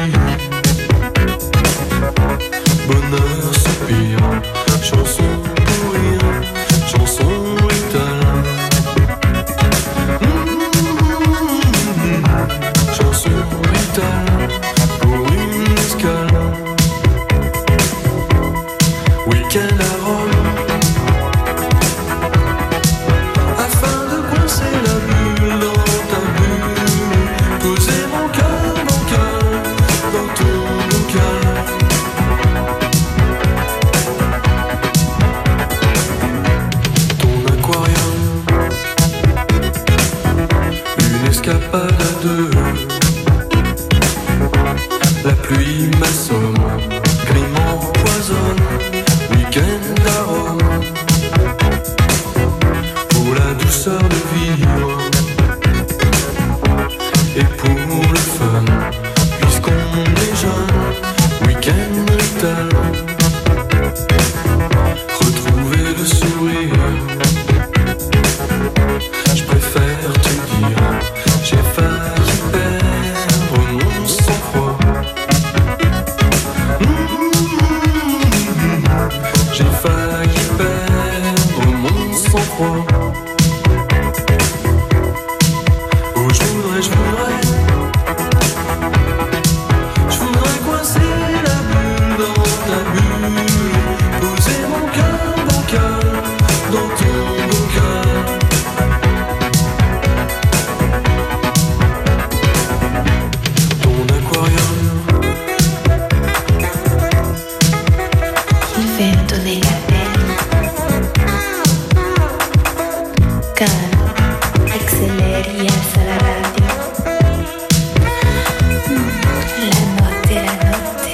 Bonheur, soupir, chanson pour rire, chanson brutale. Chanson brutale pour une escale. Week-end à Rome, afin de coincer la bulle dans ta bulle, poser mon cœur dans ton bocal. Ton aquarium, une escapade à deux. La pluie m'assomme, gris m'empoisonne. Week-end à Rome, pour la douceur de vivre et pour le fun, puisqu'on est jeune. Week-end brutal, retrouver le sourire. Je préfère te dire, j'ai failli perdre mon sang-froid. J'ai failli perdre mon sang-froid. Oh, je voudrais coincer la bulle dans ta bulle, poser mon cœur bancal dans ton bocal. Ton aquarium, Il fait me donner la peine. Calme, accélère, y a ça la radio. La notte et la notte.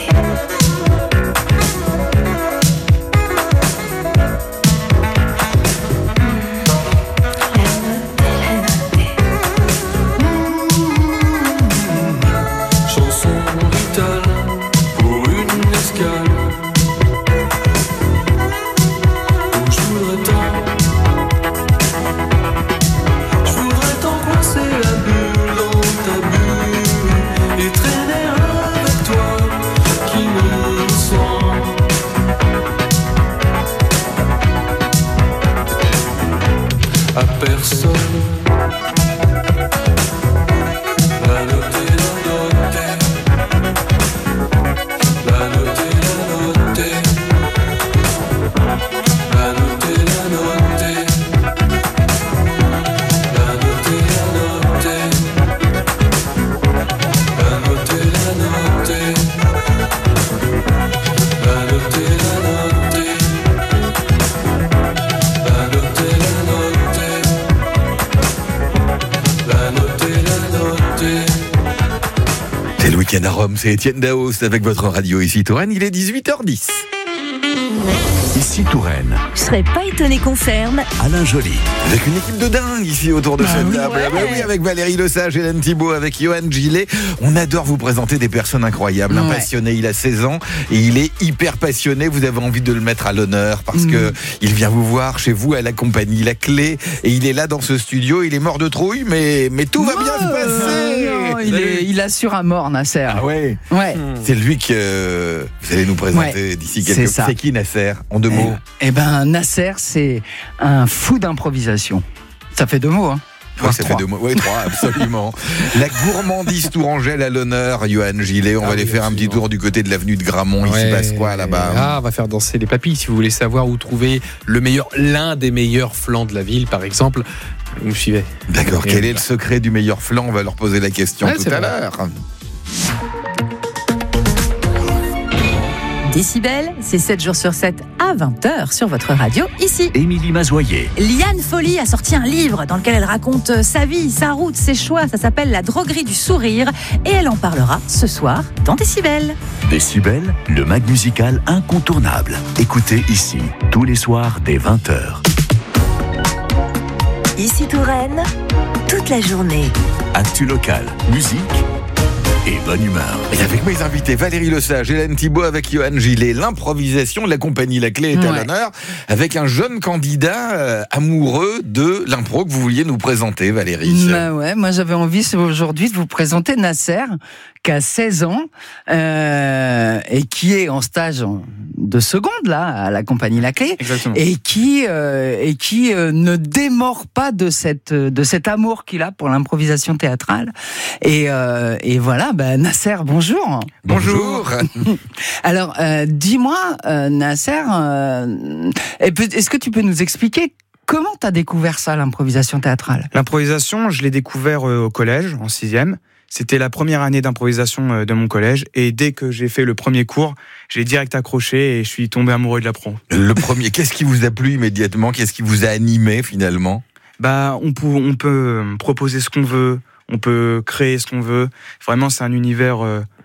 La notte et la notte. chanson brutale pour une escale. Oh, je voudrais tant coincer la bulle dans ta bulle et traîner avec toi qui me sent. À personne. La note et la note. La note et la note. La note et la note. La note et la note. La note et la note. La note et la note. La note et la note. La note et la note. C'est le week-end à Rome, c'est Étienne Daos avec votre radio ici Touraine, il est 18h10. Ici Touraine, Je serais pas étonné qu'on ferme. Alain Joly. Avec une équipe de dingue ici autour de cette table. ouais. Ah bah oui, avec Valérie Lesage, Hélène Thibault, avec Johan Gillet. On adore vous présenter des personnes incroyables. Un Ouais. passionné, il a 16 ans et il est hyper passionné. Vous avez envie de le mettre à l'honneur parce que il vient vous voir chez vous à la compagnie La Clé et il est là dans ce studio. Il est mort de trouille, mais tout va bien se passer. Non, il assure à mort, Nasser. Ah ouais. Ouais. C'est lui que vous allez nous présenter d'ici quelques. c'est ça. C'est qui Nasser en 2 mots? Eh ben, Nasser, c'est un fou d'improvisation. Ça fait 2 mots, hein. Ouais, ça fait 2 mots. Oui, 3, absolument. La gourmandise tourangelle à l'honneur, Johan Gillet. On va aller faire un petit tour du côté de l'avenue de Gramont. Il se passe quoi là-bas? Ah, on va faire danser les papilles. Si vous voulez savoir où trouver l'un des meilleurs flancs de la ville, par exemple, vous me suivez. D'accord. Quel est le secret du meilleur flan? On va leur poser la question tout à l'heure. Décibel, c'est 7 jours sur 7 à 20h sur votre radio, ici. Émilie Mazoyer. Liane Folly a sorti un livre dans lequel elle raconte sa vie, sa route, ses choix. Ça s'appelle La droguerie du sourire et elle en parlera ce soir dans Décibel. Décibel, le mag musical incontournable. Écoutez ici, tous les soirs dès 20h. Ici Touraine, toute la journée. Actu local, musique et bonne humeur. Et avec mes invités, Valérie Lesage, Hélène Thibault, avec Johan Gillet, l'improvisation de la compagnie La Clé est à l'honneur, avec un jeune candidat amoureux de l'impro que vous vouliez nous présenter, Valérie. Bah ouais, moi j'avais envie aujourd'hui de vous présenter Nasser, a 16 ans et qui est en stage de seconde là à la compagnie La Clé. Exactement. Et qui ne démord pas de cet amour qu'il a pour l'improvisation théâtrale. Et voilà, Nasser, bonjour. Bonjour. Alors, dis-moi, Nasser, est-ce que tu peux nous expliquer comment tu as découvert ça, l'improvisation théâtrale ? L'improvisation, je l'ai découvert au collège, en 6e. C'était la première année d'improvisation de mon collège. Et dès que j'ai fait le premier cours, j'ai direct accroché et je suis tombé amoureux de l'impro. Le premier, qu'est-ce qui vous a plu immédiatement ? Qu'est-ce qui vous a animé finalement ? On peut proposer ce qu'on veut, on peut créer ce qu'on veut. Vraiment, c'est un univers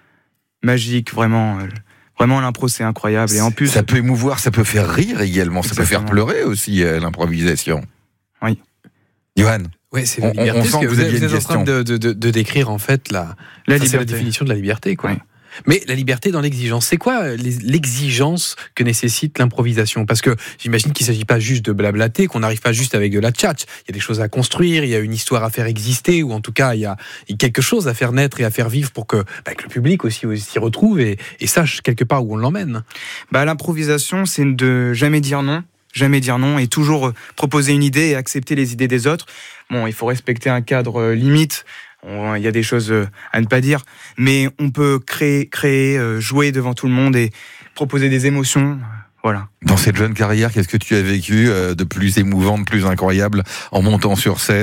magique, vraiment. Vraiment, l'impro, c'est incroyable. Et en plus, ça peut émouvoir, ça peut faire rire également, ça peut faire Exactement. pleurer aussi, l'improvisation. Oui. Johan, Ouais, c'est la On liberté. sent parce que vous aviez êtes une en train de décrire en fait La c'est la liberté. définition de la liberté, quoi. Oui. Mais la liberté dans l'exigence, c'est quoi l'exigence que nécessite l'improvisation ? Parce que j'imagine qu'il ne s'agit pas juste de blablater, qu'on n'arrive pas juste avec de la tchatch. Il y a des choses à construire, il y a une histoire à faire exister, ou en tout cas, il y a quelque chose à faire naître et à faire vivre pour que le public aussi s'y retrouve et sache quelque part où on l'emmène. L'improvisation, c'est de jamais dire non et toujours proposer une idée et accepter les idées des autres. Bon, il faut respecter un cadre limite. Il y a des choses à ne pas dire, mais on peut créer, jouer devant tout le monde et proposer des émotions. Voilà. dans cette jeune carrière, qu'est-ce que tu as vécu de plus émouvant, de plus incroyable en montant sur scène ?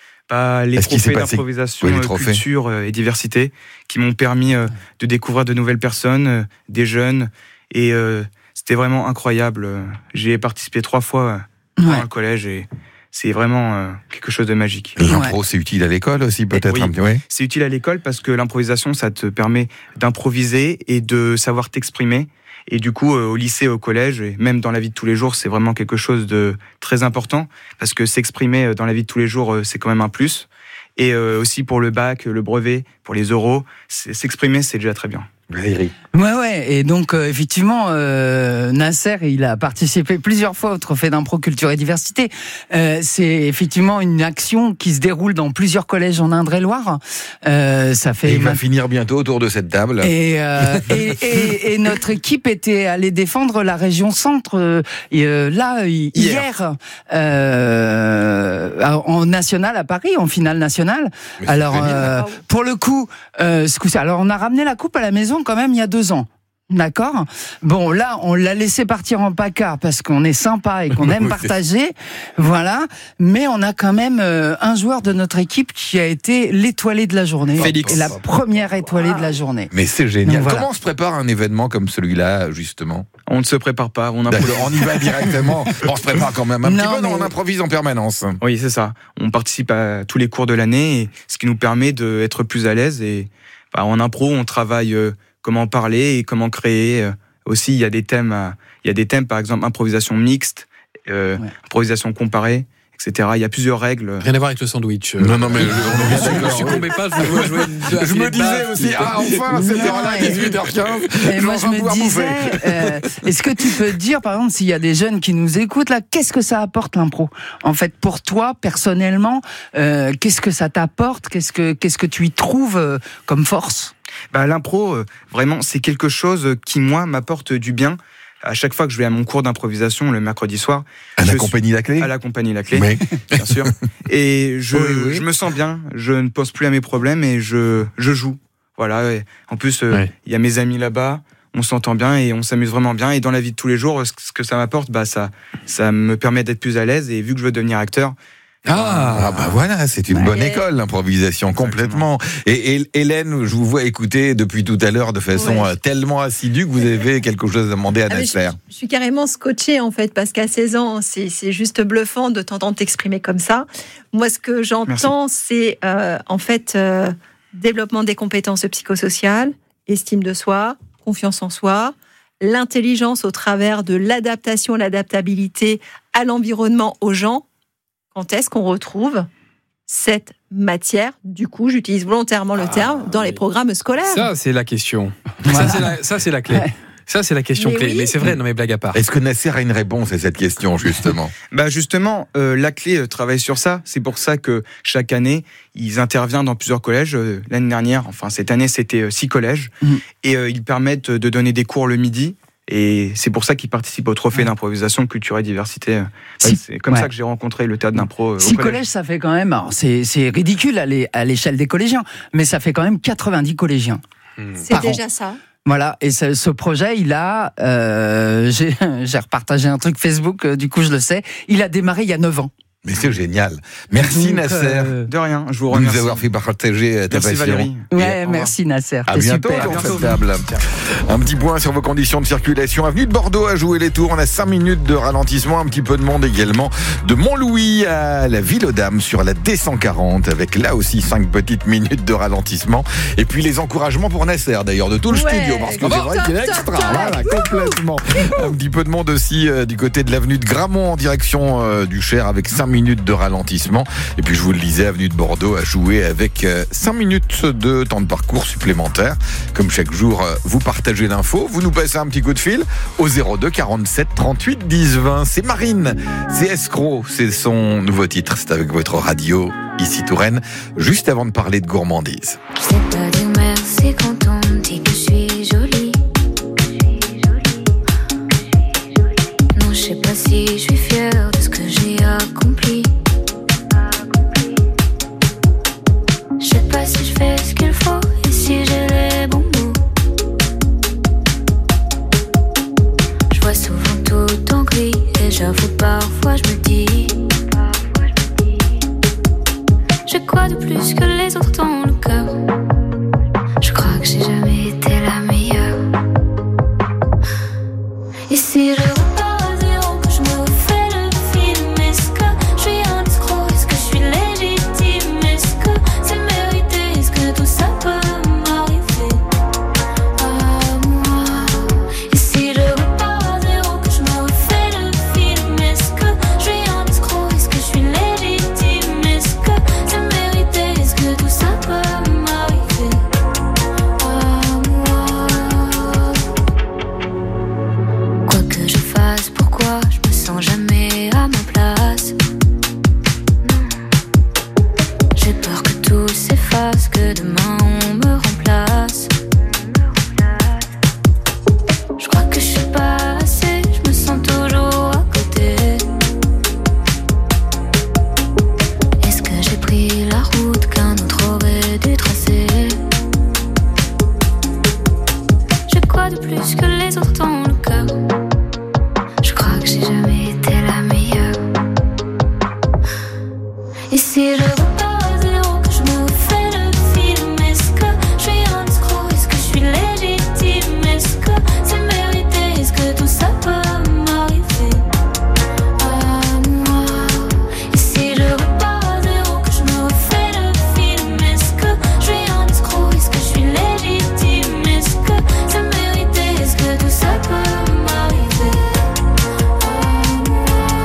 Les Est-ce qu'il s'est trophées passé d'improvisation, Oui, les trophées. culture et diversité qui m'ont permis de découvrir de nouvelles personnes, des jeunes, et c'était vraiment incroyable. J'y ai participé 3 fois dans le collège et c'est vraiment quelque chose de magique. L'impro, c'est utile à l'école aussi, peut-être Oui. un petit peu. C'est utile à l'école parce que l'improvisation, ça te permet d'improviser et de savoir t'exprimer. Et du coup, au lycée, au collège, et même dans la vie de tous les jours, c'est vraiment quelque chose de très important parce que s'exprimer dans la vie de tous les jours, c'est quand même un plus. Et aussi pour le bac, le brevet, pour les oraux, s'exprimer, c'est déjà très bien. Valérie. Ouais. Et donc, effectivement, Nasser, il a participé plusieurs fois au Trophée d'Impro Culture et Diversité. C'est effectivement une action qui se déroule dans plusieurs collèges en Indre-et-Loire. Ça fait. Et il va finir bientôt autour de cette table. Et notre équipe était allée défendre la région centre hier en national à Paris, en finale nationale. Mais Alors c'est génial. pour le coup, alors on a ramené la coupe à la maison quand même il y a 2 ans. D'accord. Bon, là, on l'a laissé partir en placard parce qu'on est sympa et qu'on aime partager. Voilà. Mais on a quand même un joueur de notre équipe qui a été l'étoilé de la journée. Félix. La première étoilée de la journée. Mais c'est génial. Donc, voilà. Comment on se prépare un événement comme celui-là, justement ? On ne se prépare pas, on improvise. D'accord, on y va directement. On se prépare quand même un petit Non, peu, mais- on improvise en permanence. Oui, c'est ça. On participe à tous les cours de l'année, et ce qui nous permet d'être plus à l'aise. Et en impro, on travaille comment parler et comment créer. Aussi, il y a des thèmes, par exemple improvisation mixte, improvisation comparée, etc. Il y a plusieurs règles. Rien à voir avec le sandwich. Non, mais on est bien d'accord. Ne succombez pas, je veux jouer Je me disais aussi, enfin, à cette heure-là, 18h15, Et moi, je me disais, est-ce que tu peux dire, par exemple, s'il y a des jeunes qui nous écoutent, là, qu'est-ce que ça apporte l'impro ? En fait, pour toi, personnellement, qu'est-ce que ça t'apporte ? Qu'est-ce que tu y trouves comme force ? L'impro, vraiment, c'est quelque chose qui, moi, m'apporte du bien. À chaque fois que je vais à mon cours d'improvisation le mercredi soir, À la je compagnie La Clé suis à la compagnie La Clé, Oui. bien sûr, et Oui. je me sens bien, je ne pense plus à mes problèmes et je joue. Voilà. Et en plus, il y a mes amis là-bas, on s'entend bien et on s'amuse vraiment bien. Et dans la vie de tous les jours, ce que ça m'apporte, ça me permet d'être plus à l'aise. Et vu que je veux devenir acteur, Voilà, c'est une bonne école, l'improvisation, complètement. Et Hélène, je vous vois écouter depuis tout à l'heure de façon tellement assidue que vous avez quelque chose à demander à Nasser. Je suis carrément scotchée en fait, parce qu'à 16 ans, c'est juste bluffant de t'entendre t'exprimer comme ça. Moi, ce que j'entends, c'est développement des compétences psychosociales, estime de soi, confiance en soi, l'intelligence au travers de l'adaptation, l'adaptabilité à l'environnement, aux gens. Quand est-ce qu'on retrouve cette matière, du coup, j'utilise volontairement le terme, dans les programmes scolaires ? Ça, c'est la question. Ça, c'est la clé. Ça, c'est la question Mais clé. oui. Mais c'est vrai, non mais blague à part. Est-ce que Nasser a une réponse à cette question, justement? Bah justement, la clé travaille sur ça. C'est pour ça que chaque année, ils interviennent dans plusieurs collèges. L'année dernière, enfin cette année, c'était 6 collèges. Et ils permettent de donner des cours le midi. Et c'est pour ça qu'ils participent au trophée d'improvisation culture et diversité. C'est comme ça que j'ai rencontré le théâtre d'impro au 6 collège. collèges, ça fait quand même... alors, c'est ridicule à l'échelle des collégiens, mais ça fait quand même 90 collégiens. C'est Par déjà ça. Voilà, et ce projet, il a... j'ai repartagé un truc Facebook, du coup je le sais, il a démarré il y a 9 ans. Mais c'est génial. Merci Donc, Nasser De rien, je vous de remercie. nous avoir fait partager ta Merci passion. Valérie. Ouais, Et merci Nasser, À t'es bientôt super. dans cette table. Un petit point sur vos conditions de circulation. Avenue de Bordeaux à jouer les tours. On a 5 minutes de ralentissement. Un petit peu de monde également. De Montlouis à la Ville aux Dames sur la D140 avec là aussi 5 petites minutes de ralentissement. Et puis les encouragements pour Nasser d'ailleurs de tout le Ouais. studio parce que c'est vrai qu'il est extra. Top. Voilà, complètement. Un petit peu de monde aussi du côté de l'avenue de Gramont en direction du Cher avec 5 minutes de ralentissement. Et puis je vous le disais, avenue de Bordeaux à jouer avec 5 minutes de temps de parcours supplémentaire. Comme chaque jour, vous partagez l'info, vous nous passez un petit coup de fil au 02 47 38 10 20. C'est Marine, c'est Escroc, c'est son nouveau titre, c'est avec votre radio, ici Touraine, juste avant de parler de gourmandise. Je sais pas dire merci quand on me dit que je suis jolie. Non, je sais pas si je suis fière de ce que j'ai accompli. Je sais pas si je fais ce qu'il faut et si j'ai les bons mots. Je vois souvent tout en gris et j'avoue parfois je me dis, j'ai quoi de plus que les autres dans le cœur? Je crois que j'ai jamais été la meilleure. Et si je repars à zéro, que je me refais le film, est-ce que je suis un escroc? Est-ce que je suis légitime? Est-ce que c'est mérité? Est-ce que tout ça peut m'arriver à moi? Et si je repars à zéro, que je me refais le film, est-ce que je suis un escroc? Est-ce que je suis légitime? Est-ce que c'est mérité? Est-ce que tout ça peut m'arriver à moi? Quoi que je fasse, pourquoi je me sens jamais à ma place? Non. J'ai peur que tout s'efface, que demain on me remplace. Je crois que je suis pas assez, je me sens toujours à côté. Est-ce que j'ai pris la route qu'un autre aurait dû tracer? J'ai quoi de plus que les autres dans le cœur? Je crois que j'ai jamais été la meilleure. Et si je repars à zéro, que je me refais le film, est-ce que je suis un escroc? Est-ce que je suis légitime? Est-ce que c'est mérité? Est-ce que tout ça peut m'arriver à moi? Et si je repars à zéro, que je me refais le film, est-ce que je suis un escroc? Est-ce que je suis légitime? Est-ce que c'est mérité? Est-ce que tout ça peut m'arriver à moi?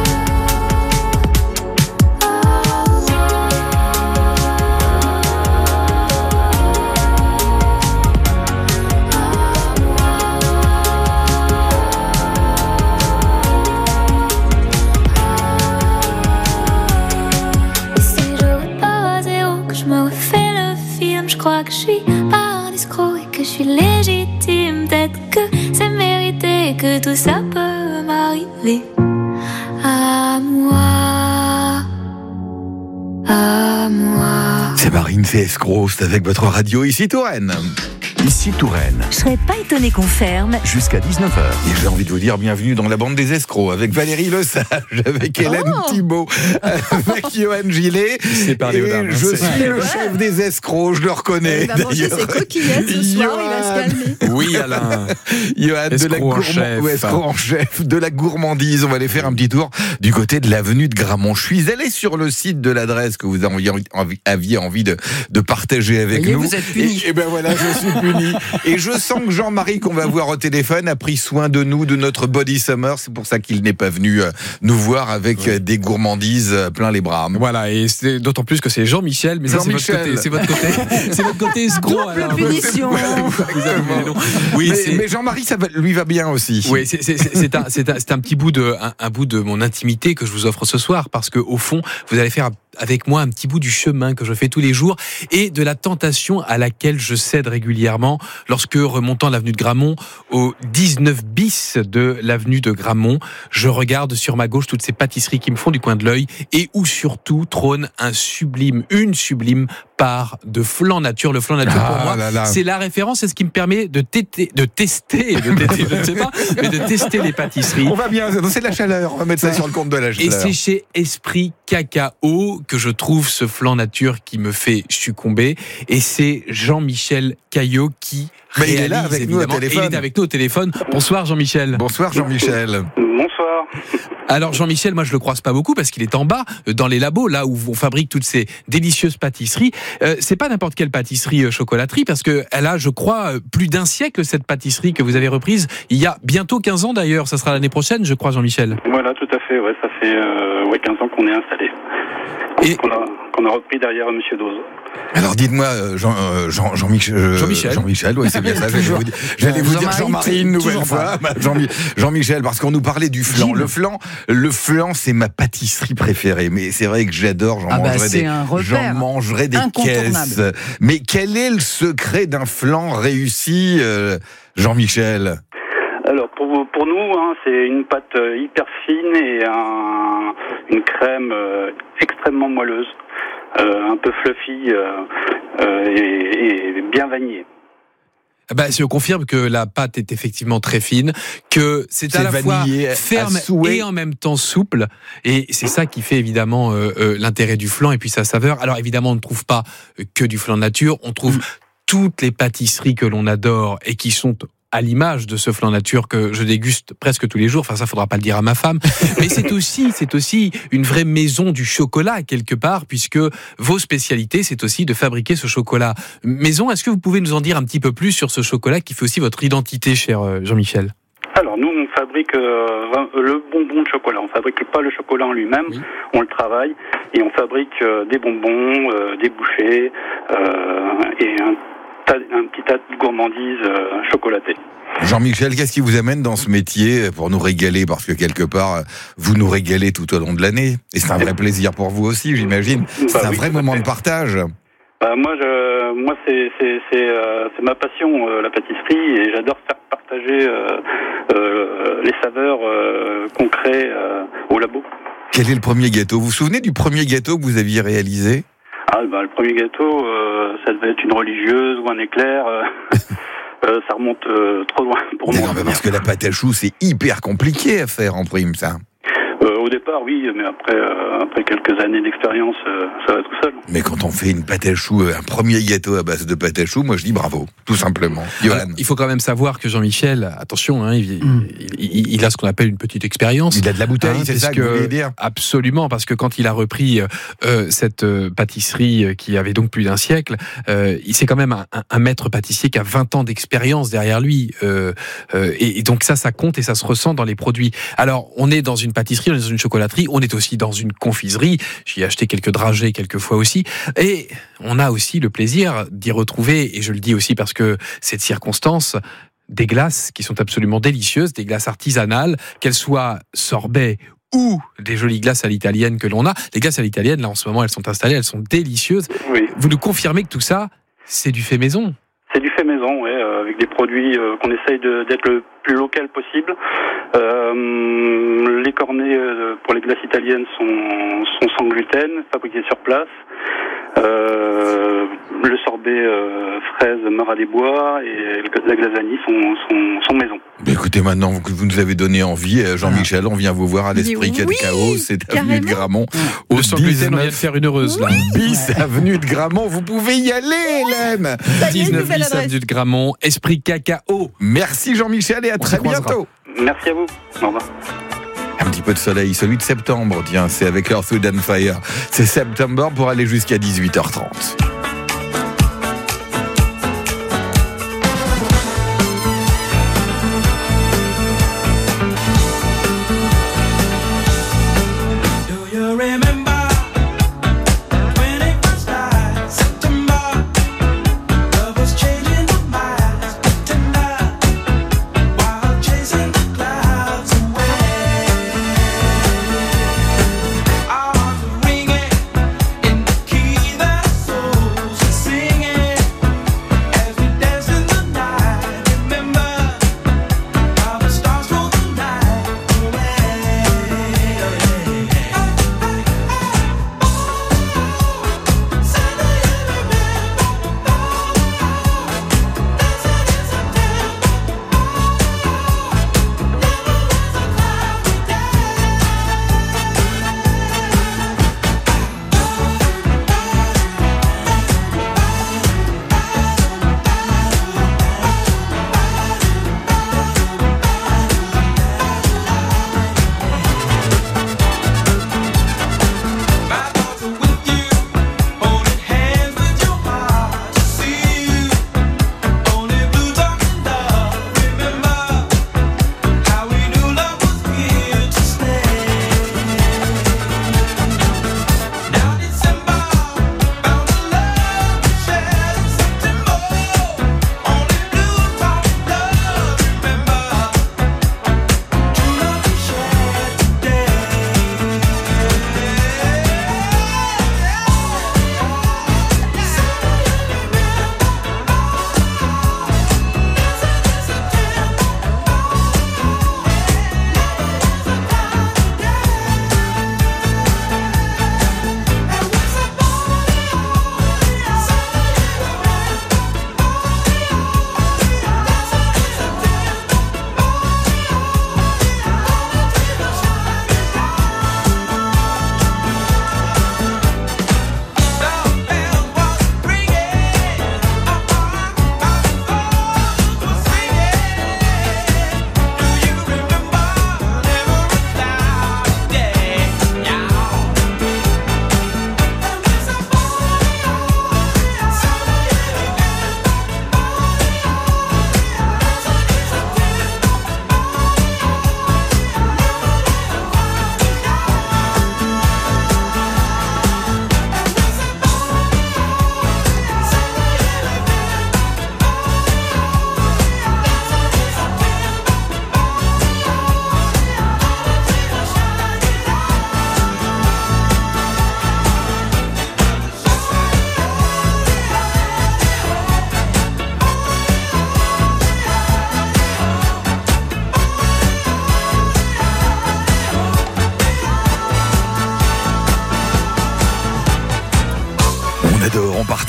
Et si je repars à zéro, que je me refais le film, je crois que je suis pas un escroc et que je suis légitime. Peut-être que c'est mérité et que tout ça peut m'arriver à moi. À moi. C'est Marine, c'est Escroc, c'est avec votre radio, ici Touraine. Ici Touraine, Je serais pas étonné qu'on ferme. jusqu'à 19h. Et j'ai envie de vous dire bienvenue dans la bande des escrocs avec Valérie Lesage, avec Hélène Thibault, avec Johan Gillet. s'est parlé aux dames, Et hein, je c'est- suis le chef des escrocs, je le reconnais. Il va manger d'ailleurs. ses coquillettes ce soir, il va se calmer. Oui, Alain. Johan de la Escroc en chef. escroc en chef de la gourmandise. On va aller faire un petit tour du côté de l'avenue de Gramont. Je suis allé sur le site de l'adresse que vous aviez envie de partager avec Voyez, nous. vous êtes puni. Et ben voilà, je suis puni. Et je sens que Jean-Marie, qu'on va voir au téléphone, a pris soin de nous, de notre body summer. C'est pour ça qu'il n'est pas venu nous voir avec des gourmandises plein les bras. Voilà, et c'est d'autant plus que c'est Jean-Michel, mais ça c'est votre Jean-Michel. côté, c'est votre côté escroc. Double Alain. punition. Vous avez les noms. Oui, mais Jean-Marie, lui va bien aussi. Oui, c'est un petit bout de mon intimité que je vous offre ce soir, parce que au fond, vous allez faire avec moi un petit bout du chemin que je fais tous les jours et de la tentation à laquelle je cède régulièrement lorsque, remontant l'avenue de Grammont au 19 bis de l'avenue de Grammont, je regarde sur ma gauche toutes ces pâtisseries qui me font du coin de l'œil et où surtout trône une sublime part de flan nature. Le flan nature, pour moi, c'est la référence, c'est ce qui me permet de tester, je ne sais pas, mais de tester les pâtisseries. On va bien, c'est de la chaleur, on va mettre ça sur le compte de la chaleur. Et c'est chez Esprit Cacao que je trouve ce flan nature qui me fait succomber, et c'est Jean-Michel Caillot qui réalise, il est là avec nous au téléphone. Il est avec nous au téléphone. Bonsoir Jean-Michel. Bonsoir Jean-Michel. Bonsoir. Alors Jean-Michel, moi je le croise pas beaucoup parce qu'il est en bas, dans les labos, là où on fabrique toutes ces délicieuses pâtisseries. C'est pas n'importe quelle pâtisserie chocolaterie, parce que elle a, je crois, plus d'un siècle, cette pâtisserie que vous avez reprise il y a bientôt 15 ans d'ailleurs. Ça sera l'année prochaine, je crois, Jean-Michel. Voilà, tout à fait. Ouais, ça fait 15 ans qu'on est installé. Et qu'on a repris derrière Monsieur Dose. Alors dites-moi, Jean-Michel, ouais, c'est bien ça. J'allais vous dire Jean-Marie une nouvelle fois. Jean-Michel, parce qu'on nous parlait du flan. Le flan, c'est ma pâtisserie préférée. Mais c'est vrai que j'adore. J'en mangerai des caisses. Mais quel est le secret d'un flan réussi, Jean-Michel? Alors pour nous, c'est une pâte hyper fine et une crème extrêmement moelleuse, un peu fluffy et bien vanillée. Je confirme que la pâte est effectivement très fine, que c'est à la fois ferme et en même temps souple, et c'est ça qui fait évidemment l'intérêt du flan et puis sa saveur. Alors évidemment, on ne trouve pas que du flan nature, on trouve toutes les pâtisseries que l'on adore et qui sont à l'image de ce flan nature que je déguste presque tous les jours. Enfin, ça, faudra pas le dire à ma femme. Mais c'est aussi une vraie maison du chocolat, quelque part, puisque vos spécialités, c'est aussi de fabriquer ce chocolat maison. Est-ce que vous pouvez nous en dire un petit peu plus sur ce chocolat qui fait aussi votre identité, cher Jean-Michel? Alors, nous, on fabrique le bonbon de chocolat. On fabrique pas le chocolat en lui-même, on le travaille, et on fabrique des bonbons, des bouchées, et un petit tas de gourmandises chocolatées. Jean-Michel, qu'est-ce qui vous amène dans ce métier pour nous régaler? Parce que quelque part, vous nous régalez tout au long de l'année. Et c'est un vrai plaisir pour vous aussi, j'imagine. C'est un vrai moment de partage. Moi, c'est ma passion, la pâtisserie, et j'adore faire partager les saveurs qu'on crée au labo. Quel est le premier gâteau? Vous vous souvenez du premier gâteau que vous aviez réalisé? Le premier gâteau, ça devait être une religieuse ou un éclair. Ça remonte trop loin pour moi. Parce que la pâte à choux, c'est hyper compliqué à faire en prime, ça. Au départ, oui, mais après quelques années d'expérience, ça va tout seul. Mais quand on fait une pâte à choux, un premier gâteau à base de pâte à choux, moi je dis bravo, tout simplement. Alors, il faut quand même savoir que Jean-Michel, attention, il a ce qu'on appelle une petite expérience. Il a de la bouteille, c'est ça que vous voulez dire? Absolument, parce que quand il a repris cette pâtisserie qui avait donc plus d'un siècle, c'est quand même un maître pâtissier qui a 20 ans d'expérience derrière lui. Et donc ça compte et ça se ressent dans les produits. Alors, on est dans une pâtisserie, on est dans une chocolaterie, on est aussi dans une confiserie. J'y ai acheté quelques dragées quelques fois aussi. Et on a aussi le plaisir d'y retrouver, et je le dis aussi parce que c'est de circonstance, des glaces qui sont absolument délicieuses, des glaces artisanales, qu'elles soient sorbet ou des jolies glaces à l'italienne que l'on a. Les glaces à l'italienne, là en ce moment, elles sont installées, elles sont délicieuses. Oui. Vous nous confirmez que tout ça, c'est du fait maison? C'est du fait maison, ouais, avec des produits qu'on essaye d'être le plus local possible. Les cornets pour les glaces italiennes sont sans gluten, fabriqués sur place. Le sorbet fraise Marat des Bois et la glace vanille sont maison. Écoutez, maintenant que vous nous avez donné envie, Jean-Michel, on vient vous voir à l'Esprit Cacao, c'est avenue de Grammont. Au 19, on vient de faire une heureuse, là. Bis avenue de Grammont, vous pouvez y aller, Hélène. 19 bis avenue de Grammont, Esprit Cacao. Merci Jean-Michel et à très bientôt. Merci à vous. Au revoir. Un petit peu de soleil, celui de septembre, tiens, c'est avec Earth, Wind and Fire. C'est September pour aller jusqu'à 18h30.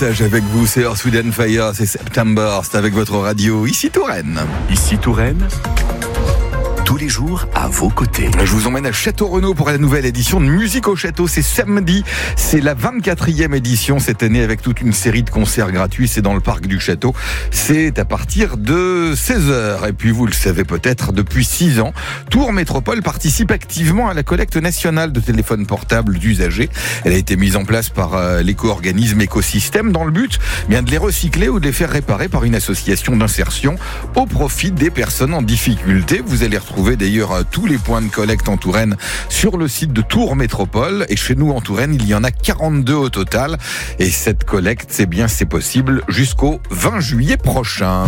partage avec vous, c'est Earth, Wind & Fire, c'est September, c'est avec votre radio, ici Touraine. Ici Touraine, tous les jours à vos côtés. Je vous emmène à Château-Renaud pour la nouvelle édition de Musique au Château. C'est samedi, c'est la 24e édition cette année avec toute une série de concerts gratuits. C'est dans le parc du Château. C'est à partir de 16h. Et puis vous le savez peut-être, depuis 6 ans, Tours Métropole participe activement à la collecte nationale de téléphones portables d'usagers. Elle a été mise en place par l'éco-organisme Écosystème dans le but de les recycler ou de les faire réparer par une association d'insertion au profit des personnes en difficulté. Vous allez retrouver d'ailleurs tous les points de collecte en Touraine sur le site de Tours Métropole. Et chez nous en Touraine, il y en a 42 au total. Et cette collecte, c'est possible jusqu'au 20 juillet prochain.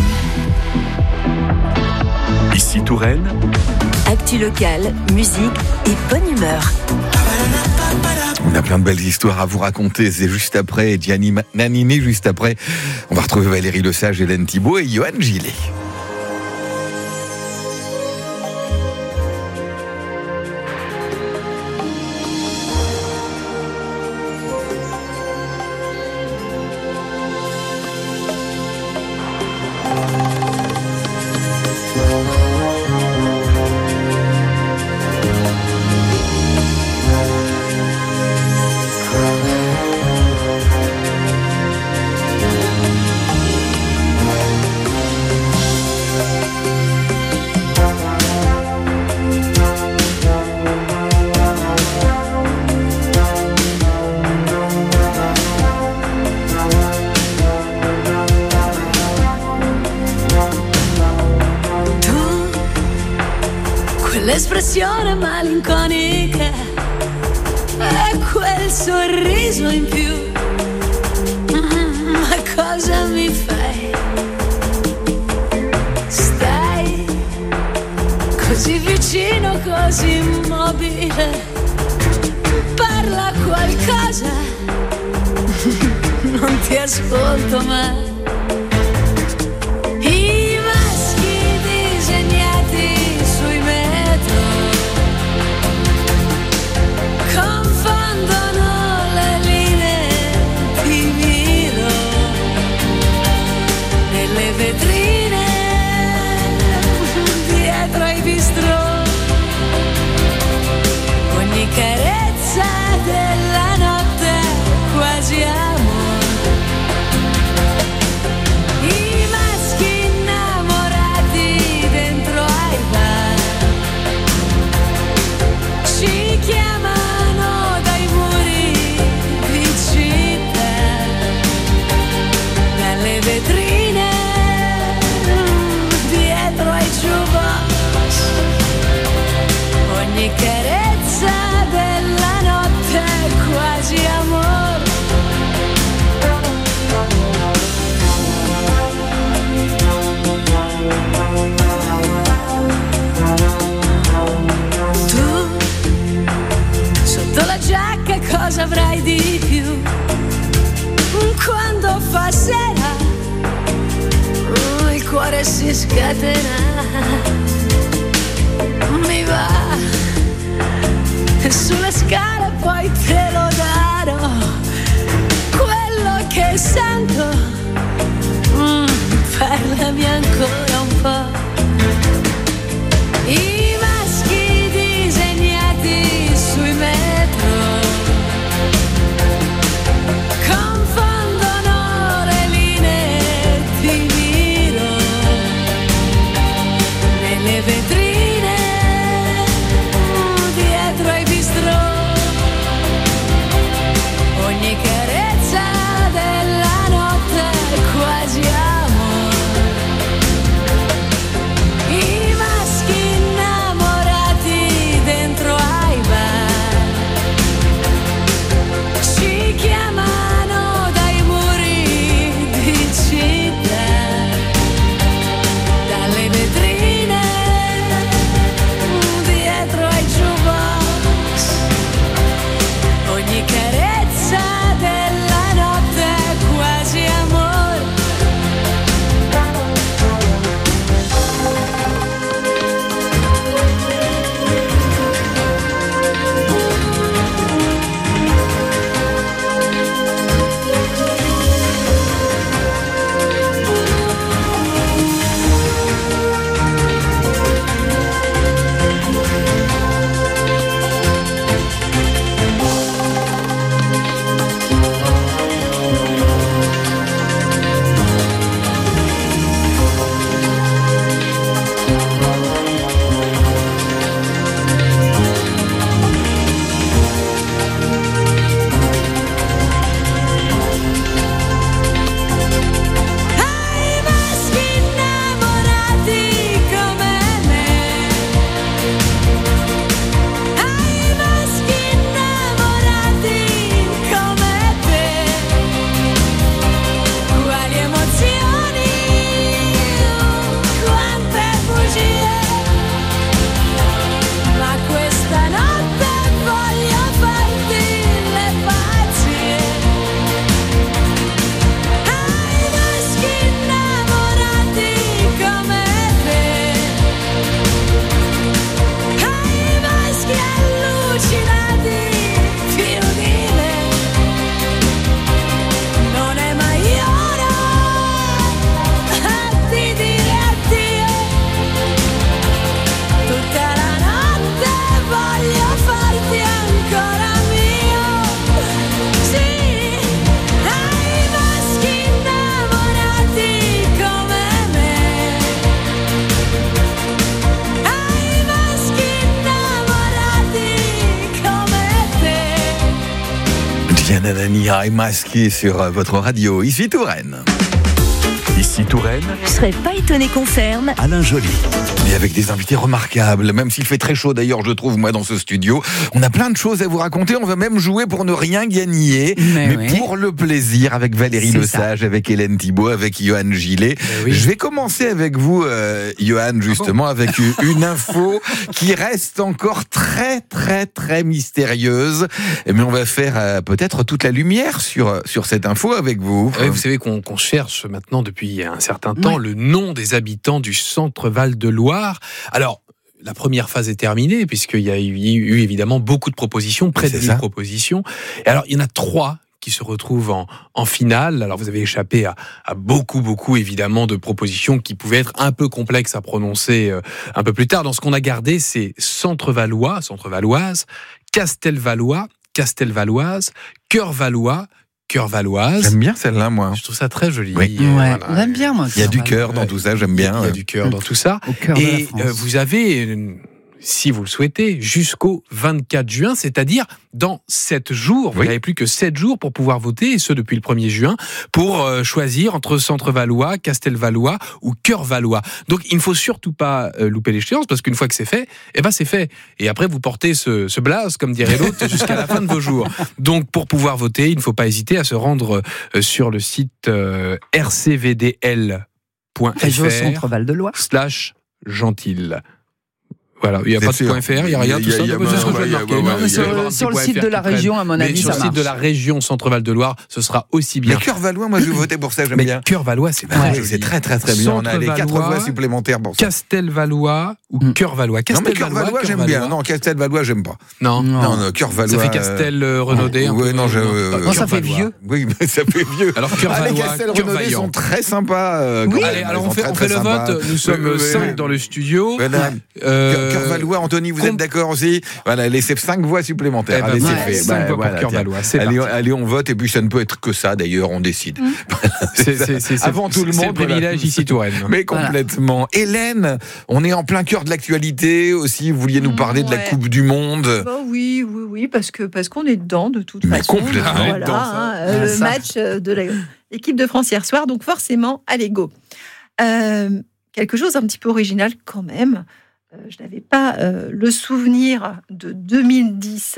Ici Touraine, actu locale, musique et bonne humeur. On a plein de belles histoires à vous raconter. C'est juste après Gianni Nannini, juste après. On va retrouver Valérie Lesage, Hélène Thibault et Johan Gillet. L'espressione malinconica e quel sorriso in più. Ma cosa mi fai? Stai così vicino, così immobile. Parla qualcosa, non ti ascolto mai. Carezza della notte, quasi amore. I maschi innamorati dentro ai bar ci chiamano dai muri di città, dalle vetrine dietro ai jukebox. Ogni carezza della notte quasi amor. Tu sotto la giacca cosa avrai di più? Quando fa sera il cuore si scatena. Mi va sulla scala, poi te lo darò. Quello che sento, parlami ancora un po'. I maschi disegnati sui metro confondono le linee di miro nelle vetrine dietro ai bistrò. Ogni carezza della notte quasi amore. I maschi innamorati dentro ai bar ci chiamano dai muri di città, dalle vetrine Viviane Anania est masquée sur votre radio, ici Touraine. Ici Touraine, Je serais pas étonné qu'on ferme. Alain Joly. Et avec des invités remarquables, même s'il fait très chaud d'ailleurs, je trouve, moi, dans ce studio. On a plein de choses à vous raconter, on va même jouer pour ne rien gagner, mais oui. pour le plaisir, avec Valérie C'est Lesage, avec Hélène Thibault, avec Johan Gillet. oui. Je vais commencer avec vous, Johan, justement, avec une info qui reste encore très, très, très mystérieuse. Mais on va faire peut-être toute la lumière sur cette info avec vous. Ouais, vous savez qu'on cherche maintenant depuis un certain temps le nom des habitants du centre Val-de-Loire. Alors, la première phase est terminée, puisqu'il y a eu évidemment beaucoup de propositions, près de 1000 propositions. Et alors, il y en a 3 qui se retrouvent en finale. Alors, vous avez échappé à beaucoup, évidemment, de propositions qui pouvaient être un peu complexes à prononcer un peu plus tard. Dans ce qu'on a gardé, c'est Centre-Vallois, Centre-Valloise, Castelvallois, Castelvalloise, Cœur-Vallois, Cœur-Valloise. J'aime bien celle-là, moi. Je trouve ça très joli. Oui. Ouais, j'aime bien, moi. Il y a du cœur dans tout ça, j'aime bien. Il y a du cœur dans tout ça. Au cœur de la Et France. vous avez, si vous le souhaitez, jusqu'au 24 juin, c'est-à-dire dans 7 jours. Vous n'avez plus que 7 jours pour pouvoir voter, et ce depuis le 1er juin, pour choisir entre Centre-Vallois, Castelvallois ou Cœur-Vallois. Donc il ne faut surtout pas louper l'échéance, parce qu'une fois que c'est fait, eh ben c'est fait. Et après, vous portez ce blaze, comme dirait l'autre, jusqu'à la fin de vos jours. Donc pour pouvoir voter, il ne faut pas hésiter à se rendre sur le site Région Centre rcvdl.fr Val-de-Loire. /gentil. Voilà, il n'y a pas de .fr, il n'y a rien, tout ça. Sur le site de la région, à mon avis, sur ça le site de la région Centre-Val de Loire, ce sera aussi bien. Mais Cœur-Vallois, moi je vais voter pour ça, j'aime bien. Cœur-Vallois, c'est c'est très très très bien. On a les 4 voix supplémentaires pour ça. Castelvallois ou Cœur-Vallois. Non, mais Cœur-Vallois, j'aime bien. Non, Castelvallois, j'aime pas. Non, Cœur-Vallois. Ça fait Castel-Renaudet. Oui, non, ça fait vieux. Oui, mais ça fait vieux. Alors Cœur-Vallois, les Castel-Renaudet sont très sympas. Allez, alors on fait le vote. Nous sommes 5 dans le studio. Cœur-Vallois, Anthony, vous êtes d'accord aussi? Voilà, laissez 5 voix supplémentaires. Allez, c'est fait. 5 voix pour Cœur-Vallois. Allez, on vote, et puis ça ne peut être que ça, d'ailleurs, on décide. Avant tout le monde. C'est le privilège ici, Touraine. Mais complètement. Hélène, on est en plein cœur de l'actualité aussi. Vous vouliez nous parler de la Coupe du Monde. Oui, parce qu'on est dedans de toute façon. Complètement. Voilà, le match de l'équipe de France hier soir, donc forcément, allez, go. Quelque chose un petit peu original quand même. Je n'avais pas le souvenir de 2010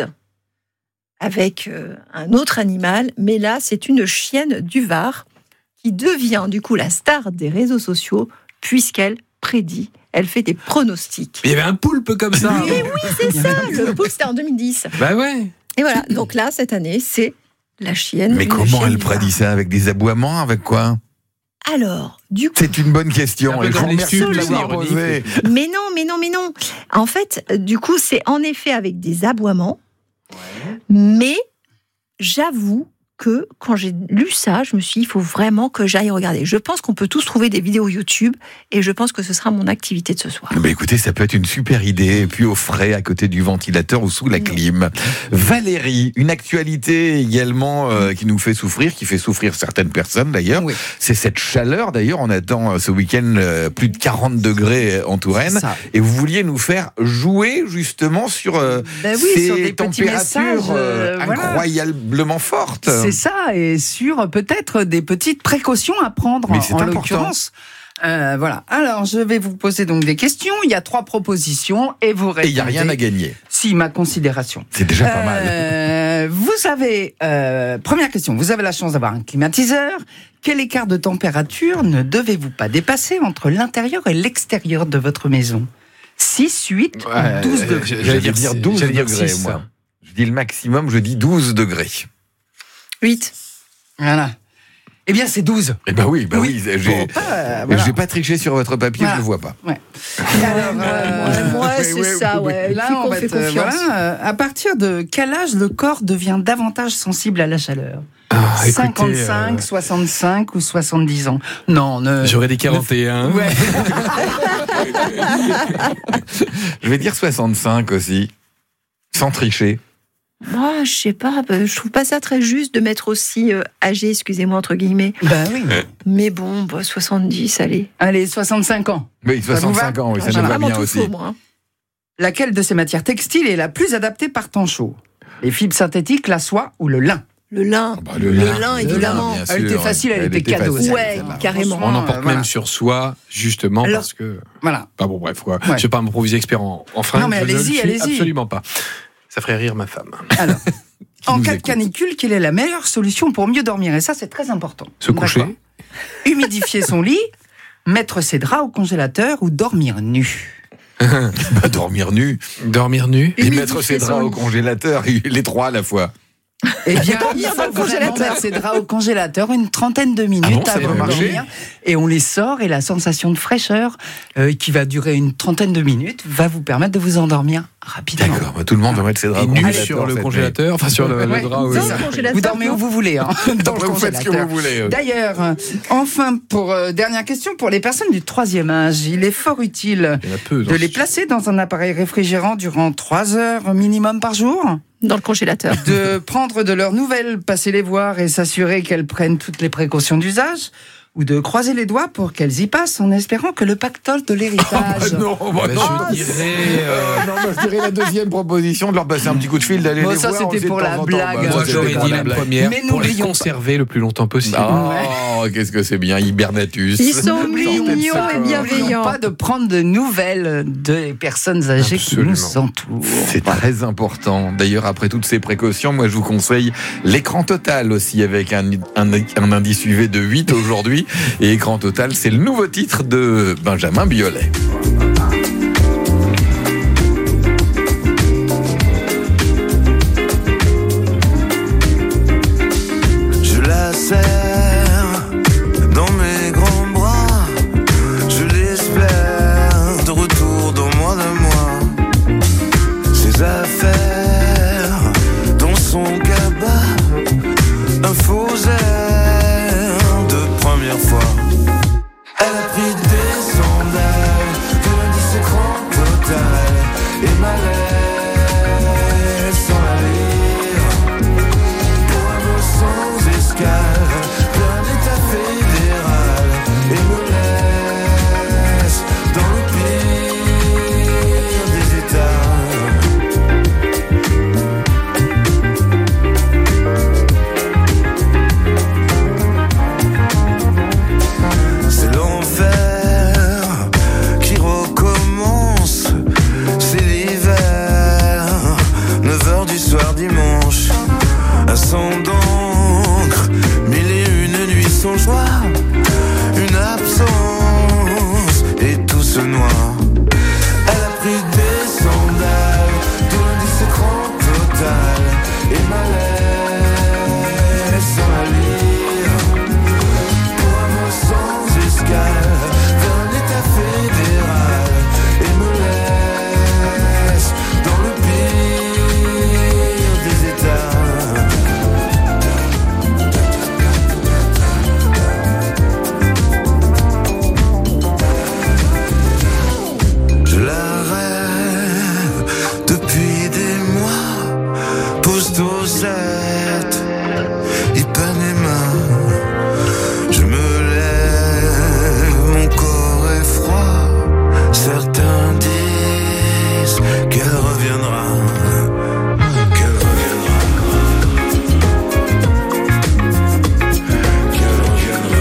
avec un autre animal, mais là, c'est une chienne du Var qui devient du coup la star des réseaux sociaux puisqu'elle prédit, elle fait des pronostics. Il y avait un poulpe comme ça. Oui, c'est ça. Le poulpe, c'était en 2010. Bah ouais. Et voilà, donc là, cette année, c'est la chienne. Mais comment elle prédit ça? Avec des aboiements? Avec quoi? Alors, du coup... C'est une bonne question. Et je vous remercie de l'avoir posée. Mais non. En fait, du coup, c'est en effet avec des aboiements. Mais j'avoue que quand j'ai lu ça, je me suis dit, il faut vraiment que j'aille regarder. Je pense qu'on peut tous trouver des vidéos YouTube et je pense que ce sera mon activité de ce soir. Bah écoutez, ça peut être une super idée. Et puis au frais, à côté du ventilateur ou sous la clim. Valérie, une actualité également qui nous fait souffrir, qui fait souffrir certaines personnes d'ailleurs. Oui. C'est cette chaleur d'ailleurs. On attend ce week-end plus de 40 degrés en Touraine. Et vous vouliez nous faire jouer justement sur ces sur des températures incroyablement fortes. C'est ça, et sur peut-être des petites précautions à prendre. Mais c'est en important. l'occurrence. Voilà. Alors, je vais vous poser donc des questions. Il y a 3 propositions et vous répondez. Et il n'y a rien à gagner. Si, ma considération. C'est déjà pas mal. Vous avez, première question, vous avez la chance d'avoir un climatiseur. Quel écart de température ne devez-vous pas dépasser entre l'intérieur et l'extérieur de votre maison? 6, 8 ou 12 degrés. J'allais dire 12 degrés, moi. Je dis le maximum, je dis 12 degrés. 8. Voilà. Eh bien, c'est 12. Eh ben oui. J'ai pas triché sur votre papier, je le vois pas. Ouais. Alors, moi, c'est ça, ouais. Là, on fait confiance. À partir de quel âge le corps devient davantage sensible à la chaleur? 55, 65 ou 70 ans? Non, j'aurais des 41. Ouais. Je vais dire 65 aussi. Sans tricher. Moi, je sais pas, je trouve pas ça très juste de mettre aussi âgé, excusez-moi, entre guillemets. Bah oui. Mais bon, 70, allez. Allez, 65 ans. Oui, 65 ans, oui, ça nous va bien aussi. Faux, moi. Laquelle de ces matières textiles est la plus adaptée par temps chaud? Les fibres synthétiques, la soie ou le lin? Le lin. Le lin, évidemment. bien sûr, Elle était facile, elle était cadeau. facile, Ouais, celle-là. carrément. On en porte voilà. même sur soi, justement, Alors, parce que. Voilà. Bah bon, bref, quoi. Ouais. Je ne vais pas m'improviser expert en fringues. Non, mais je ne le allez-y, suis allez-y. absolument pas. Ça ferait rire ma femme. Alors, en nous cas de écoute. canicule, quelle est la meilleure solution pour mieux dormir? Et ça, c'est très important. Se coucher. D'accord. Humidifier son lit, mettre ses draps au congélateur ou dormir nu. Bah, dormir nu. Dormir nu. Et Humidifier mettre ses son draps au lit. congélateur, les trois à la fois. Eh bien, il Dormir faut dans le vraiment congélateur. mettre ses draps au congélateur une trentaine de minutes Ah bon, ça avant peut de marcher dormir. Et on les sort et la sensation de fraîcheur qui va durer une trentaine de minutes va vous permettre de vous endormir rapidement. D'accord, bah, tout le monde va mettre ses draps Et au nu congélateur sur le cette congélateur, enfin sur le Ouais, drap. c'est oui. ça. le congélateur, Vous dormez non où vous voulez, hein, dans le Après, vous faites ce que congélateur. vous voulez. D'ailleurs, enfin, pour dernière question, pour les personnes du 3e âge, il est fort utile Il y en a peu. de les placer dans un appareil réfrigérant durant 3 heures minimum par jour, Dans le congélateur. de prendre de leurs nouvelles, passer les voir et s'assurer qu'elles prennent toutes les précautions d'usage, ou de croiser les doigts pour qu'elles y passent en espérant que le pactole de l'héritage... Non, bah Bah, non. je dirais. Non, bah, je dirais la deuxième proposition, de leur passer un petit coup de fil, d'aller Bon, les ça, voir. c'était aussi de pour temps la en temps. blague. Bah, Moi, ça, j'aurais c'était dit pour la blague. première Mais pour les n'oublions pas. conserver le plus longtemps possible. Oh, qu'est-ce que c'est bien, Hibernatus. Ils sont Sortez de mignons ça, et quoi. bienveillants. N'oublions pas de prendre de nouvelles des personnes âgées Absolument. qui nous entourent. C'est très important. D'ailleurs, après toutes ces précautions, moi, je vous conseille l'écran total aussi, avec un indice UV de 8 aujourd'hui. Et écran total, c'est le nouveau titre de Benjamin Biolay. Je la serre dans mes grands bras. Je l'espère de retour dans moins d'un mois. Ses affaires dans son cabas, un faux air de première fois. Elle a pris des sandales, que l'indice écran total et ma lettre sans la lire. Pour un vol sans escale, plein d'état fédéral et me laisse dans le pire des états. C'est l'enfer qui recommence. C'est l'hiver, 9h du soir dimanche. Un sang d'encre, 1001 nuits sans joie. Une absence et tout se noie. Elle a pris des sandales, de l'indice écran total et ma lettre sans la lire. Pour un vol sans escale, vers un état fédéral et me laisse dans le pire des états. Je la rêve depuis des mois. Posto 7, Ipanema. Je me lève, mon corps est froid. Certains disent qu'elle reviendra. Qu'elle reviendra. Qu'elle reviendra.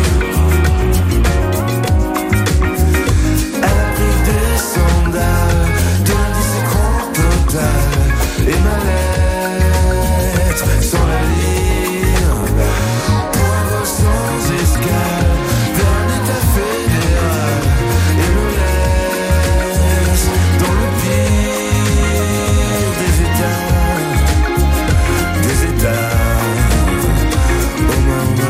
Elle a pris des sandales, de l'indice écran total et ma lettre sans la lire. Pour un vol sans escale, vers un état fédéral et me laisse dans le pire des états. Des états. Oh maman.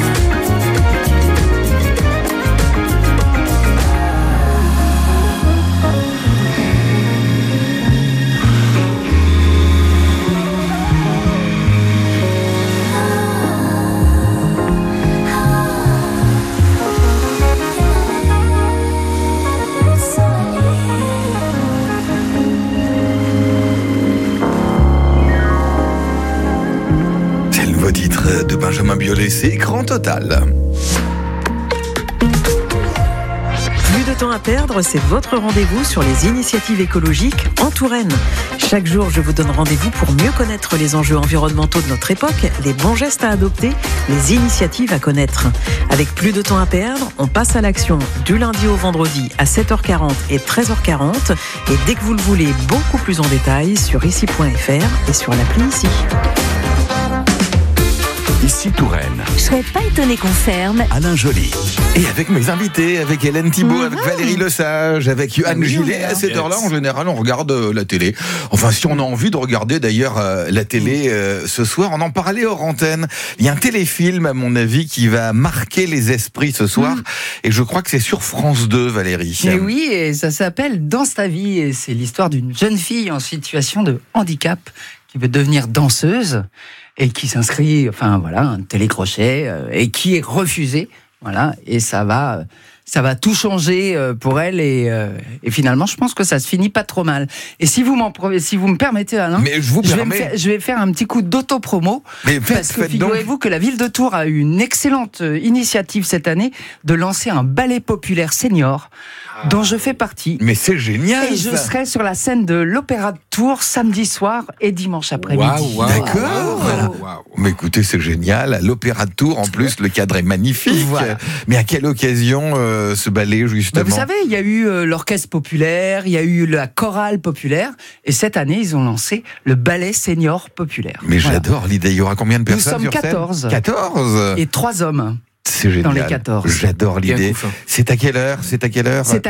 C'est le nouveau titre de Benjamin Biolay, c'est écran total. Plus de temps à perdre, c'est votre rendez-vous sur les initiatives écologiques en Touraine. Chaque jour, je vous donne rendez-vous pour mieux connaître les enjeux environnementaux de notre époque, les bons gestes à adopter, les initiatives à connaître. Avec plus de temps à perdre, on passe à l'action du lundi au vendredi à 7h40 et 13h40. Et dès que vous le voulez, beaucoup plus en détail sur ici.fr et sur l'appli Ici. Ici Touraine. Je serais pas étonné qu'on ferme. Alain Joly. Et avec mes invités, avec Hélène Thibault, avec Valérie Lesage, avec Yoann Gillet, à cette heure-là, en général, on regarde la télé. Enfin, si on a envie de regarder d'ailleurs la télé ce soir, on en parlait hors antenne. Il y a un téléfilm, à mon avis, qui va marquer les esprits ce soir. Et je crois que c'est sur France 2, Valérie. Et oui, et ça s'appelle Danse ta vie. Et c'est l'histoire d'une jeune fille en situation de handicap qui veut devenir danseuse et qui s'inscrit, enfin voilà, un télécrochet et qui est refusée, voilà, et ça va tout changer pour elle et finalement, je pense que ça se finit pas trop mal. Et si vous me permettez, Alain, mais je vais faire un petit coup d'autopromo, parce que figurez-vous que la ville de Tours a eu une excellente initiative cette année de lancer un ballet populaire senior dont je fais partie. Mais c'est génial. Et je serai sur la scène de l'Opéra de Tours samedi soir et dimanche après-midi. D'accord. Voilà. Mais écoutez, c'est génial. À l'Opéra de Tours, en plus, le cadre est magnifique. Voilà. Mais à quelle occasion ce ballet, justement? Vous savez, il y a eu l'orchestre populaire, il y a eu la chorale populaire, et cette année, ils ont lancé le ballet senior populaire. Mais j'adore l'idée. Il y aura combien de personnes sur scène? Nous sommes 14. 14 et 3 hommes. C'est génial. Dans les 14. J'adore l'idée. C'est à quelle heure? C'est à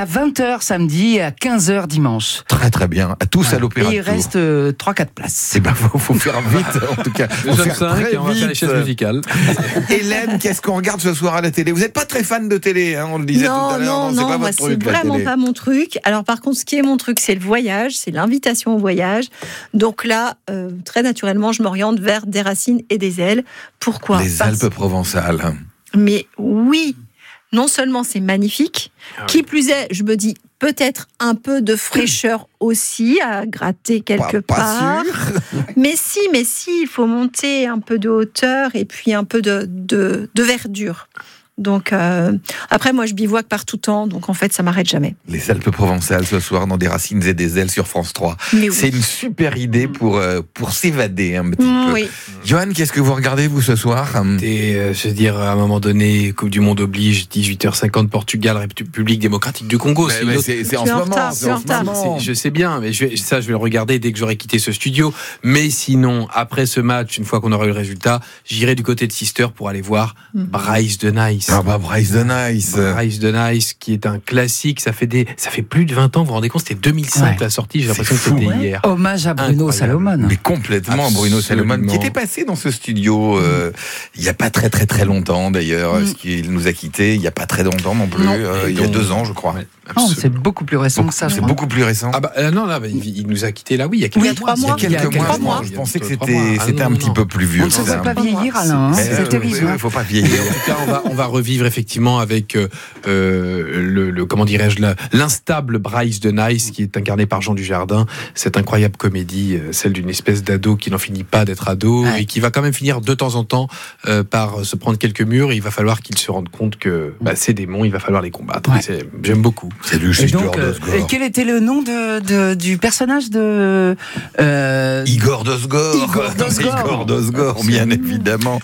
20h samedi et à 15h dimanche. Très très bien. À tous à l'Opéra de Tours. Et il reste 3-4 places. Eh ben, faut faire vite, en tout cas. Nous sommes 5 et on va faire les chaises musicales. Hélène, qu'est-ce qu'on regarde ce soir à la télé? Vous n'êtes pas très fan de télé, hein, on le disait tout à l'heure. Non, moi c'est vraiment pas mon truc. Alors par contre, ce qui est mon truc, c'est le voyage, c'est l'invitation au voyage. Donc là, très naturellement, je m'oriente vers des racines et des ailes. Pourquoi? Les Alpes provençales. Mais oui, non seulement c'est magnifique, qui plus est, je me dis peut-être un peu de fraîcheur aussi à gratter quelque part. Mais si, il faut monter un peu de hauteur et puis un peu de verdure. Donc après, moi, je bivouaque par tout temps, donc en fait, ça m'arrête jamais. Les Alpes provençales ce soir dans des racines et des ailes sur France 3. Oui. C'est une super idée pour s'évader un petit peu. Oui. Johan, qu'est-ce que vous regardez vous ce soir? Et je veux dire, à un moment donné, Coupe du Monde oblige, 18h50, Portugal, République démocratique du Congo. C'est en ce moment. Je sais bien, mais je vais le regarder dès que j'aurai quitté ce studio. Mais sinon, après ce match, une fois qu'on aura eu le résultat, j'irai du côté de Sister pour aller voir Bryce de Nice. Ah bah Bryce de Nice. Bryce de Nice, qui est un classique. Ça fait plus de 20 ans, vous vous rendez compte, c'était 2005 la sortie, j'ai l'impression que c'était hier. Hommage à Bruno Salomon. Mais complètement, Bruno Salomon, qui était passé dans ce studio il n'y a pas très très très longtemps d'ailleurs, parce qu'il nous a quittés il n'y a pas très longtemps non plus, il y a 2 ans je crois. C'est beaucoup plus récent que ça. C'est beaucoup plus récent. Ah bah il nous a quittés là, oui, il y a quelques mois. Je pensais que c'était un petit peu plus vieux. On ne se fait pas vieillir, Alain. C'est terrible. Il ne faut pas vieillir. En tout cas, on va revivre effectivement avec comment dirais-je, l'instable Bryce de Nice, qui est incarné par Jean Dujardin. Cette incroyable comédie, celle d'une espèce d'ado qui n'en finit pas d'être ado et qui va quand même finir de temps en temps par se prendre quelques murs. Et il va falloir qu'il se rende compte que ces démons, il va falloir les combattre. J'aime beaucoup. C'est du Igor Dosgor. Et quel était le nom du personnage de Igor Dosgor. Igor Dosgor, bien évidemment.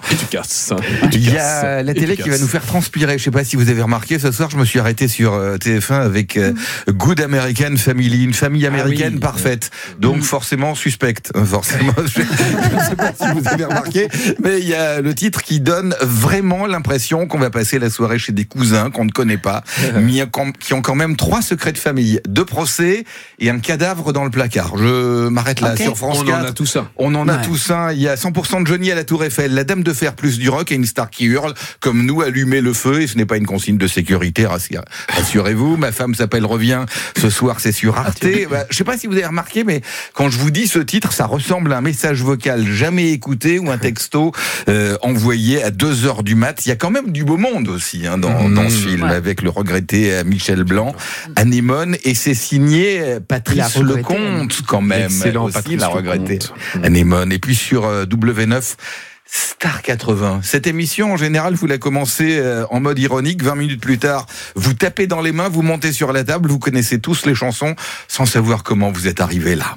Il y a la télé qui va nous faire transpirer. Je sais pas si vous avez remarqué, ce soir, je me suis arrêté sur TF1 avec Good American Family, une famille américaine parfaite. Donc forcément suspecte. Forcément, je ne sais pas si vous avez remarqué, mais il y a le titre qui donne vraiment l'impression qu'on va passer la soirée chez des cousins qu'on ne connaît pas, mais qui ont quand même 3 secrets de famille, 2 procès et un cadavre dans le placard. Je m'arrête là. Sur France 4. On en a tout ça. On en a tout ça. Il y a 100% de Johnny à la Tour Eiffel, la Dame de Fer plus du rock et une star qui hurle comme nous, allumer le feu, et ce n'est pas une consigne de sécurité, rassurez-vous. Ma femme s'appelle Revient, ce soir c'est sur Arte. Je sais pas si vous avez remarqué, mais quand je vous dis ce titre, ça ressemble à un message vocal jamais écouté ou un texto envoyé à 2h du mat. Il y a quand même du beau monde aussi dans ce film, avec le regretté Michel Blanc, Anémone, et c'est signé Patrice Lecomte quand même. Excellent, aussi, Patrice la regrettée Anémone. Et puis sur W9, Star 80. Cette émission, en général, vous la commencez en mode ironique. 20 minutes plus tard, vous tapez dans les mains, vous montez sur la table, vous connaissez tous les chansons sans savoir comment vous êtes arrivés là.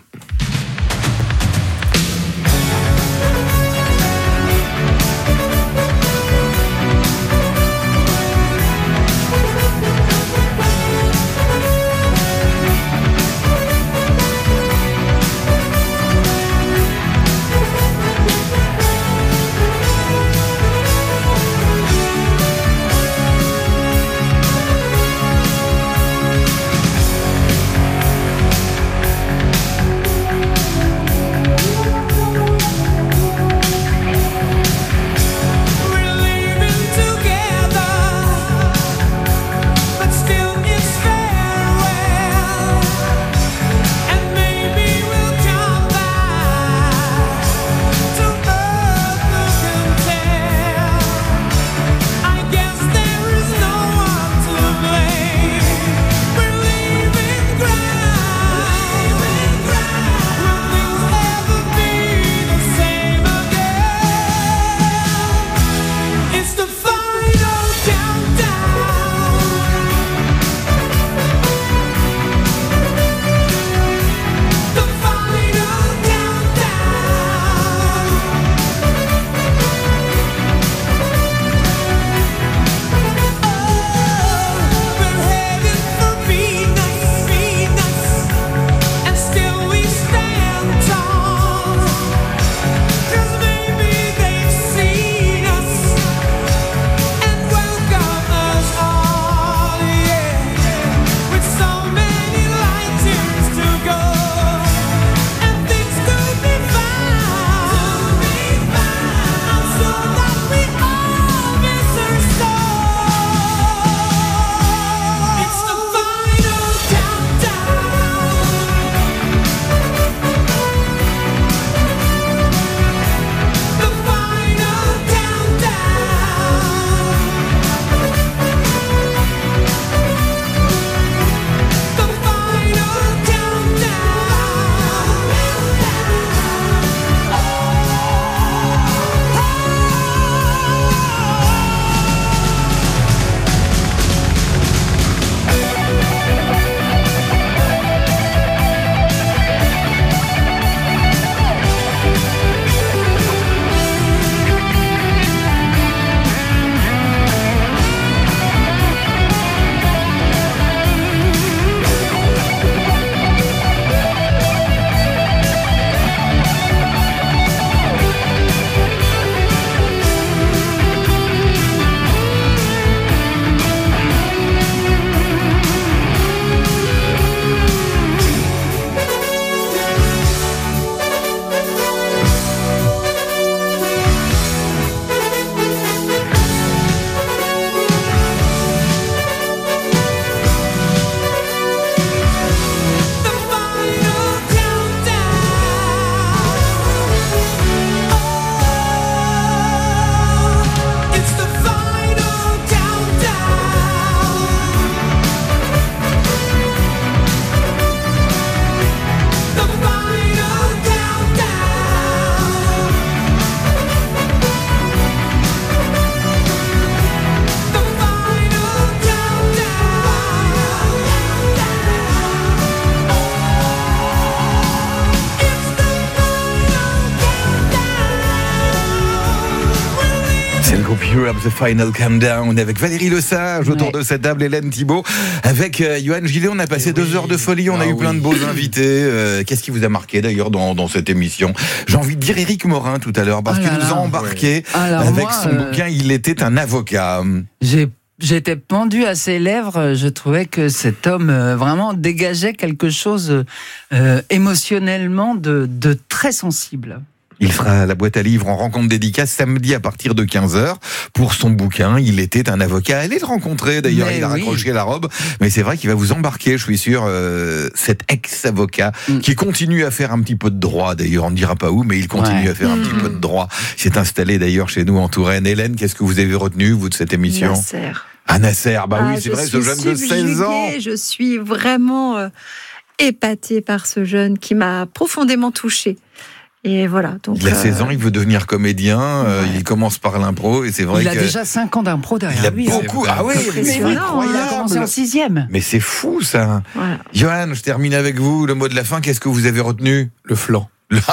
The Final Countdown avec Valérie Lesage autour de cette table, Hélène Thibault, avec Yoann Gillet. On a passé 2 heures de folie, on a eu plein de beaux invités. Qu'est-ce qui vous a marqué d'ailleurs dans cette émission? J'ai envie de dire Éric Morin tout à l'heure, parce qu'il nous a embarqué avec son bouquin Il était un avocat. J'étais pendu à ses lèvres, je trouvais que cet homme vraiment dégageait quelque chose émotionnellement de très sensible. Il sera à la boîte à livres en rencontre dédicace samedi à partir de 15h pour son bouquin. Il était un avocat. Allez le rencontrer d'ailleurs, il a raccroché la robe. Mais c'est vrai qu'il va vous embarquer, je suis sûr, cet ex-avocat qui continue à faire un petit peu de droit. D'ailleurs, on ne dira pas où, mais il continue à faire un petit peu de droit. Il s'est installé d'ailleurs chez nous en Touraine. Hélène, qu'est-ce que vous avez retenu, vous, de cette émission? Nasser. Ah, Nasser, oui, c'est vrai, ce jeune de 16 ans. Je suis vraiment épatée par ce jeune qui m'a profondément touchée. Et voilà. Donc, Il a 16 ans, il veut devenir comédien. Il commence par l'impro et c'est vrai Il que a déjà 5 ans d'impro derrière il a lui. beaucoup. Ah oui, mais c'est Impressionnant, il a commencé en incroyable. 6e. Mais c'est fou ça. Voilà. Johan, je termine avec vous. Le mot de la fin, qu'est-ce que vous avez retenu? Le flan.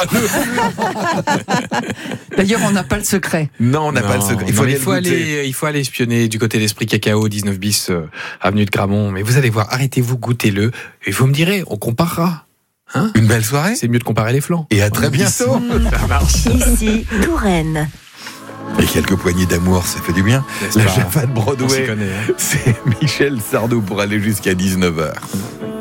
D'ailleurs, on n'a pas le secret. Non, on n'a pas le secret. Il faut, il faut aller espionner du côté d'Esprit Cacao, 19 bis, avenue de Gramont. Mais vous allez voir, arrêtez-vous, goûtez-le. Et vous me direz, on comparera. Hein? Une belle soirée. C'est mieux de comparer les flancs. Et à très bientôt. Ça marche. Ici, Touraine. Et quelques poignées d'amour, ça fait du bien. N'est-ce La pas? Java de On s'y Broadway, connaît, hein. c'est Michel Sardou pour aller jusqu'à 19h.